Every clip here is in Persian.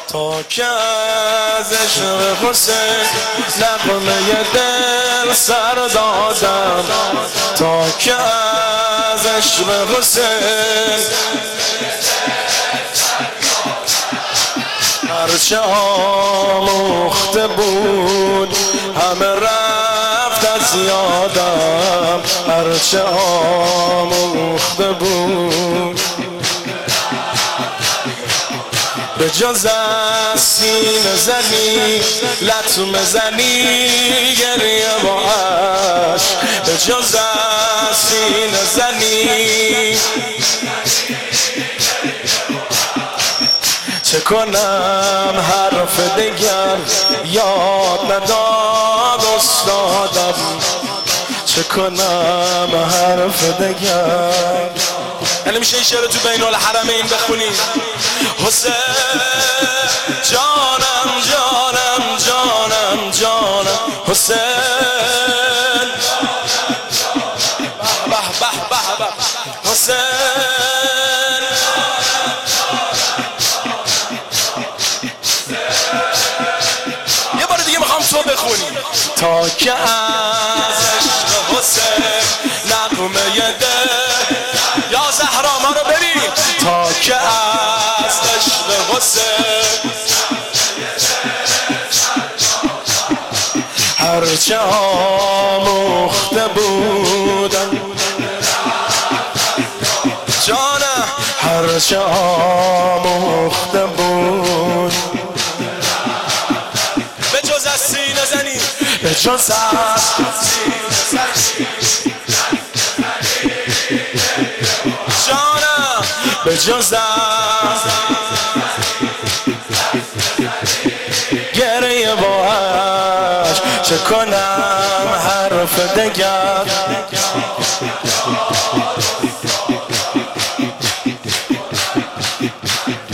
تا که از عشق حسین نغمه دل سر دادم، تا که از عشق حسین هرچه آموخته بود همه رفت از یادم، هرچه آموخته بود به جز از سینه زنی لطمه زنی گریه با عشق، به جز از سینه زنی چه کنم حرف دیگر یاد نداد استادم، چه کنم حرف دیگر. یعنی میشه این شعر تو بین الحرمین بخونی؟ حسین جانم جانم جانم جانم حسین به به به به حسین یه بار دیگه میخوام تو بخونی. تا که از عشق حسین نغمه دل یا زهرا ما رو ببین، تا که از عشق حسین هرچه آموخته بودم جانم، هرچه آموخته بود به جز از سینه زنی، به جز از سینه زنی جانم، به جز از گریه با عشق چه کنم حرف دگر.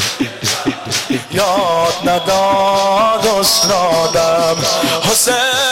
یاد نداد استادم حسین